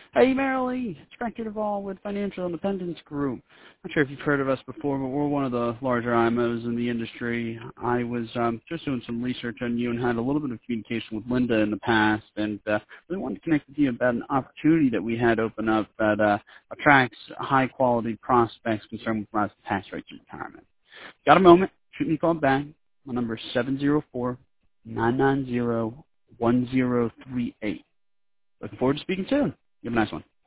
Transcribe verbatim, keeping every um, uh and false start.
Hey, Marilee, it's Frank Duvall with Financial Independence Group. Not sure if you've heard of us before, but we're one of the larger I M Os in the industry. I was um, just doing some research on you and had a little bit of communication with Linda in the past, and uh, really wanted to connect with you about an opportunity that we had open up that uh, attracts high-quality prospects concerned with rising tax rates in retirement. Got a moment? Shoot me a call back. My number is seven zero four, nine nine zero, one zero three eight. Looking forward to speaking soon. You have a nice one.